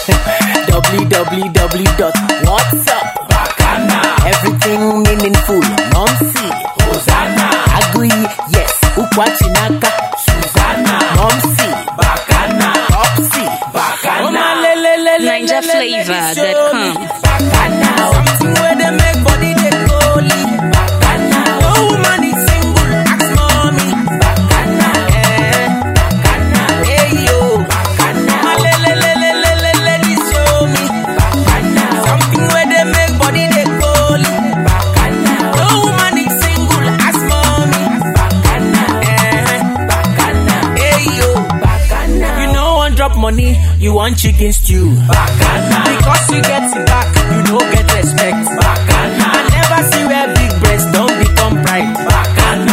www.whatsup.bacana. Everything meaningful. Momsi Hosanna. Agree, yes. Ukwachinaka Susanna. Momsi Bacana. Popsi Bacana. NinjaFlavor.com. Bacana. Something where they make body they holy. Bacana. No woman is single. Ask mommy. Bacana. Bacana. Hey yo. Bacana. Ladies show me. Bacana. Something where they make body they holy. Bacana. No woman is single. Ask mommy. Bacana. Bacana. Hey yo. Bacana. You know one drop money. You want chicken stew. Bacana. Because you get it back. You don't get respect. Bacana. I never see where big breasts don't become pride. Bacana.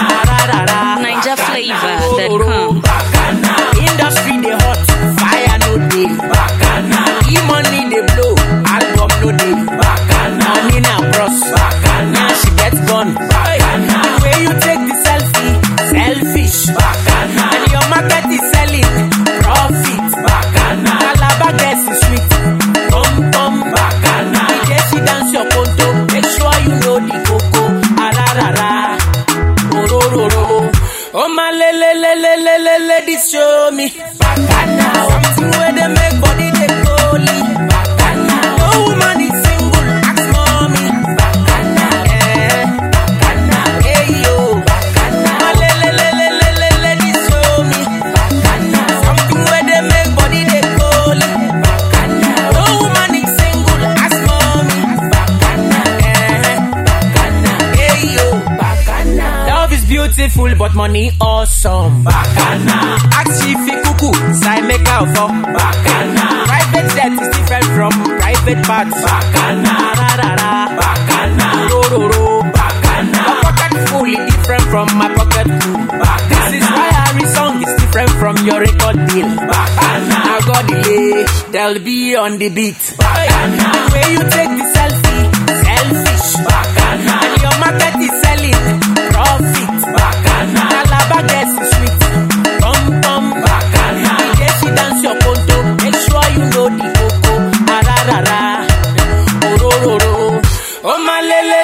NinjaFlavor.com. Bacana. Industry they hot, fire no day. Bacana. E-money they blow, album no day. Bacana. Money na bros. Bacana. She gets gone. Bacana. The way you take the selfie, selfish. Bacana. And your market is selling profit. Bacana. Calabar gets is sweet. Bacana. The day she dance your conto, make sure you know the coco. Ararara. Orororo. Oh my ladies show me. Bacana. Something where they make body they holy. Bacana. No woman is single. Ask mommy. Bacana. Bacana. Hey yo. Bacana. My ladies show me. Bacana. Something where they make body they holy. Bacana. No woman is single. Ask mommy. Bacana. Bacana. Hey yo. Bacana. Love is beautiful, but money awesome. Bacana. Ask Chiefy Kuku, Sai make out for. Bacana. Private jet is different from private parts. Bacana. Bacana. Rororo. Bacana. My pocket full is different from my pocket full. This is why every song is different from your record deal. Bacana. I got delay, they'll be on the beat. Bacana. The way you take the selfie, selfish. Bacana. And your market is selling profit. Bacana. Calabar gets is sweet. Bacana. The day she dance your conto, make sure you know the coco. Ararara. Orororo. Oh my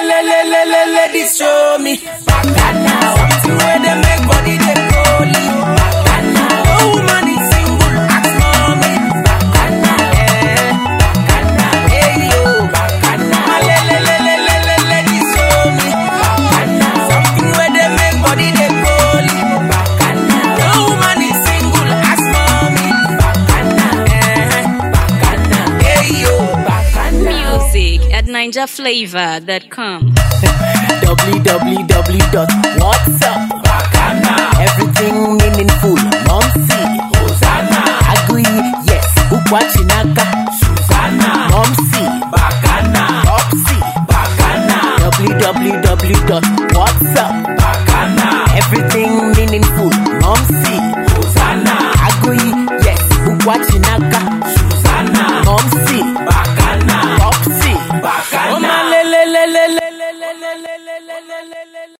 ladies show me. Bacana. Something where they make body they holy. Bacana. No woman is single. Ask mommy. Bacana. Bacana. Hey yo. Bacana. My ladies show me. Bacana. Something where they make body they holy. Bacana. No woman is single. Ask mommy. Bacana. Bacana. Hey yo. Bacana. Music at NinjaFlavor.com. www.whatsup.bacana. Everything meaningful. Momsi Hosanna. Agree, yes. Ukwachinaka Susanna. Momsi Bacana. Popsi Bacana. www